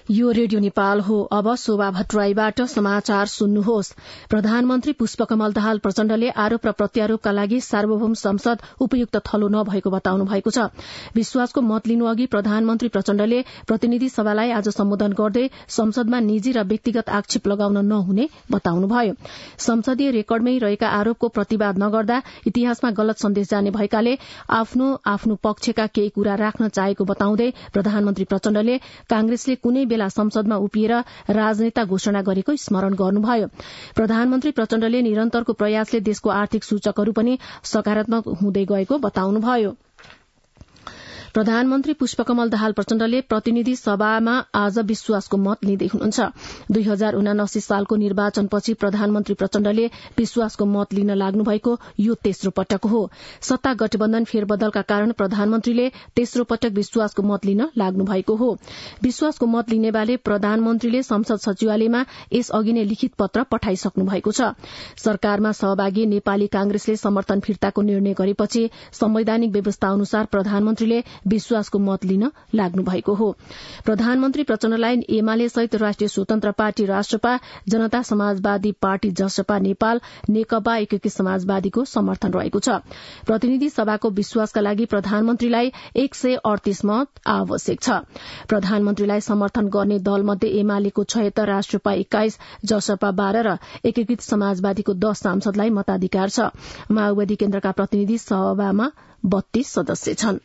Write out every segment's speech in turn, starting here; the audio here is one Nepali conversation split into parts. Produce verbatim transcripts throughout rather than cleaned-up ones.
यो रेडियो नेपाल हो। अब शोभा भट्टराईबाट समाचार सुन्नुहोस्। प्रधानमन्त्री पुष्पकमल दाहाल प्रचण्डले आरोप र प्रत्यारोपका लागि सार्वभौम संसद उपयुक्त थलो नभएको बताउनु भएको छ। विश्वासको मत लिनु अघि प्रधानमन्त्री प्रचण्डले प्रतिनिधि सभालाई आज सम्बोधन गर्दै संसदमा निजी र व्यक्तिगत आक्षेप लगाउन नहुने बताउनुभयो। संसदीय रेकर्डमै रहेका आरोपको प्रतिवाद नगर्दा इतिहासमा गलत सन्देश जाने भएकाले आफ्नो आफ्नो पक्षका केही कुरा राख्न चाहेको बताउँदै प्रधानमन्त्री प्रचण्डले कांग्रेसले कुनै बेला संसदमा उभिएर राजनेता घोषणा गरेको स्मरण गर्नुभयो। प्रधानमन्त्री प्रचण्डले निरन्तरको प्रयासले देशको आर्थिक सूचकहरू पनि सकारात्मक हुँदै गएको बताउनुभयो। प्रधानमन्त्री पुष्पकमल दाहाल प्रचण्डले प्रतिनिधि सभामा आज विश्वासको मत लिँदै हुनुहुन्छ। दुई हजार उनासी सालको निर्वाचनपछि प्रधानमन्त्री प्रचण्डले विश्वासको मत लिन लाग्नु भएको यो तेस्रो पटक हो। सत्ता गठबन्धन फेरबदलका कारण प्रधानमन्त्रीले तेस्रो पटक विश्वासको मत लिन लाग्नु भएको हो। विश्वासको मत लिने बारे प्रधानमन्त्रीले संसद सचिवालयमा यसअघि नै लिखित पत्र पठाइसक्नु भएको छ। सरकारमा सहभागी नेपाली कांग्रेसले समर्थन फिर्ताको निर्णय गरेपछि संवैधानिक व्यवस्था अनुसार प्रधानमन्त्रीले विश्वासको मत लिन लाग्नु भएको हो। प्रधानमन्त्री प्रचण्डलाई एमाले सहित राष्ट्रिय स्वतन्त्र पार्टी राष्ट्रपा, जनता समाजवादी पार्टी जसपा नेपाल, नेकपा एकीकृत समाजवादीको समर्थन रहेको छ। प्रतिनिधि सभाको विश्वासका लागि प्रधानमन्त्रीलाई एक सय अडतीस मत आवश्यक छ। प्रधानमन्त्रीलाई समर्थन गर्ने दलमध्ये एमालेको छयत्तर, राष्ट्रपा एक्काइस, जसपा बाह्र र एकीकृत समाजवादीको दश सांसदलाई मताधिकार छ। माओवादी केन्द्रका प्रतिनिधि सभामा बत्तीस सदस्य छन्।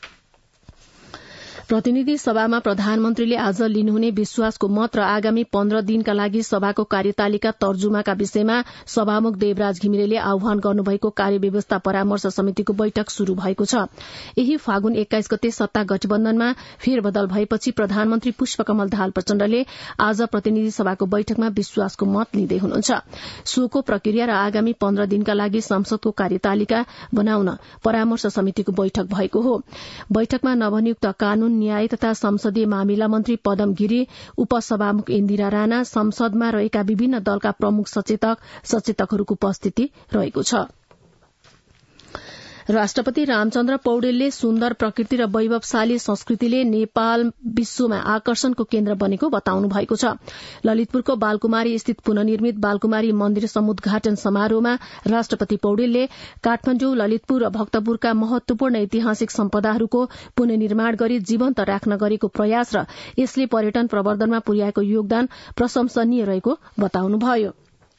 प्रतिनिधि सभामा प्रधानमन्त्रीले आज लिनुहुने विश्वासको मत र आगामी पन्ध्र दिनका लागि सभाको कार्यतालिका तर्जुमाका विषयमा सभामुख देवराज घिमिरेले आह्वान गर्नुभएको कार्यव्यवस्था परामर्श समितिको बैठक शुरू भएको छ। यही फागुन एक्काइस गते सत्ता गठबन्धनमा फेरबदल भएपछि प्रधानमन्त्री पुष्पकमल दाहाल प्रचण्डले आज प्रतिनिधि सभाको बैठकमा विश्वासको मत लिँदै हुनुहुन्छ। सोको प्रक्रिया र आगामी पन्ध्र दिनका लागि संसदको कार्यतालिका बनाउन परामर्श समितिको बैठक भएको हो। बैठकमा नवनियुक्त कानून, न्याय तथा संसदीय मामिला मन्त्री पदम गिरी, उपसभामुख इन्दिरा राणा, संसदमा रहेका विभिन्न दलका प्रमुख सचेतक सचेतकहरूको उपस्थिति रहेको छ। राष्ट्रपति रामचन्द्र पौडेलले सुन्दर प्रकृति र वैभवशाली संस्कृतिले नेपाल विश्वमा आकर्षणको केन्द्र बनेको बताउनु भएको छ। ललितपुरको बालकुमारी स्थित पुननिर्मित बालकुमारी मन्दिर समुद्घाटन समारोहमा राष्ट्रपति पौडेलले काठमाडौँ, ललितपुर र भक्तपुरका महत्वपूर्ण ऐतिहासिक सम्पदाहरूको पुननिर्माण गरी जीवन्त राख्न गरेको प्रयास र यसले पर्यटन प्रवर्धनमा पुर्याएको योगदान प्रशंसनीय रहेको बताउनुभयो।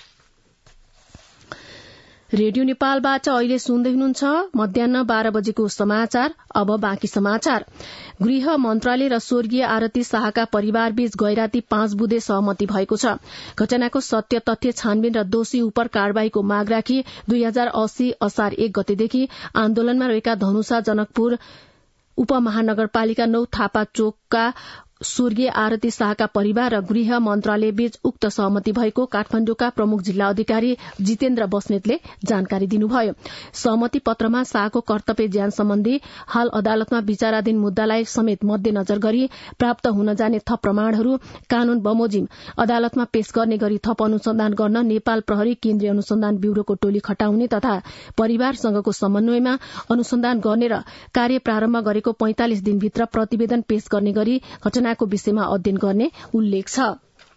रेडियो नेपालबाट अहिले सुन्दै हुनुहुन्छ मध्याह्न बाह्र बजेको समाचार। अब बाँकी समाचार। गृह मन्त्रालय र स्वर्गीय आरती शाहका परिवारबीच गैराती पाँच बुँदे सहमति भएको छ। घटनाको सत्य तथ्य छानबिन र दोषी उपर कार्यवाहीको माग राखी दुई हजार अस्सी असार एक गतेदेखि आन्दोलनमा रहेका धनुषा, जनकपुर उपमहानगरपालिका नौ थापा चोकका स्वर्गीय आरती शाहका परिवार र गृह मन्त्रालयबीच उक्त सहमति भएको काठमाडौँका प्रमुख जिल्ला अधिकारी जितेन्द्र बस्नेतले जानकारी दिनुभयो। सहमति पत्रमा शाहको कर्तव्य ज्यान सम्बन्धी हाल अदालतमा विचाराधीन मुद्दालाई समेत मध्यनजर गरी प्राप्त हुन जाने थप प्रमाणहरू कानून बमोजिम अदालतमा पेश गर्ने गरी थप अनुसन्धान गर्न नेपाल प्रहरी केन्द्रीय अनुसन्धान ब्यूरोको टोली खटाउने तथा परिवारसँगको समन्वयमा अनुसन्धान गर्ने र कार्य प्रारम्भ गरेको पैंतालिस दिनभित्र प्रतिवेदन पेश गर्ने गरी घटना को विषयमा अध्ययन गर्ने उल्लेख छ।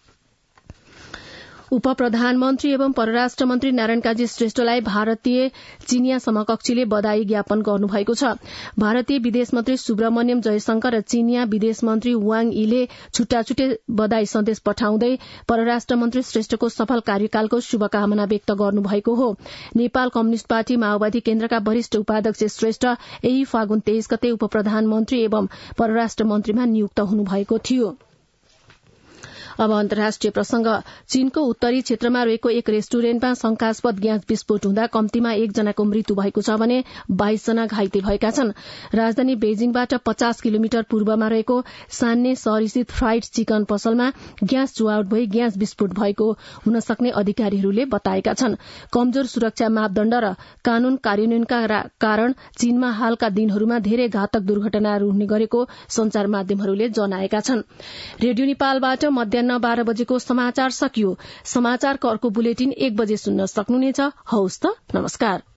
उप प्रधानमन्त्री एवं परराष्ट्र मन्त्री नारायण काजी श्रेष्ठलाई भारतीय चीनिया समकक्षीले बधाई ज्ञापन गर्नुभएको छ। भारतीय विदेश मन्त्री सुब्रमण्यम जयशंकर र चीनिया विदेश मन्त्री वाङ यीले छुट्टा छुट्टै बधाई सन्देश पठाउँदै परराष्ट्र मन्त्री श्रेष्ठको सफल कार्यकालको शुभकामना व्यक्त गर्नुभएको हो। नेपाल कम्युनिष्ट पार्टी माओवादी केन्द्रका वरिष्ठ उपाध्यक्ष श्रेष्ठ यही फागुन तेइस गते उप प्रधानमन्त्री एवं परराष्ट्र मन्त्रीमा नियुक्त हुनुभएको थियो। अब अन्तर्राष्ट्रिय प्रसंग। चीनको उत्तरी क्षेत्रमा रहेको एक रेस्टुरेन्टमा शंकास्पद ग्यास विस्फोट हुँदा कम्तीमा एकजनाको मृत्यु भएको छ भने बाइस जना घाइते भएका छन्। राजधानी बेजिङबाट पचास किलोमिटर पूर्वमा रहेको सान्ने शहरस्थित फ्राइड चिकन पसलमा ग्यास चुहावट भई ग्यास विस्फोट भएको हुन सक्ने अधिकारीहरूले बताएका छन्। कमजोर सुरक्षा मापदण्ड र कानून कार्यान्वयनका कारण चीनमा हालका दिनहरूमा धेरै घातक दुर्घटनाहरू हुने गरेको संचार माध्यमहरूले जनाएका छन्। रेडियो नेपालबाट मध्याह्न बाह्र बजेको समाचार सकियो। समाचारको अर्को बुलेटिन एक बजे सुन्न सक्नुहुनेछ। हवस् त, नमस्कार।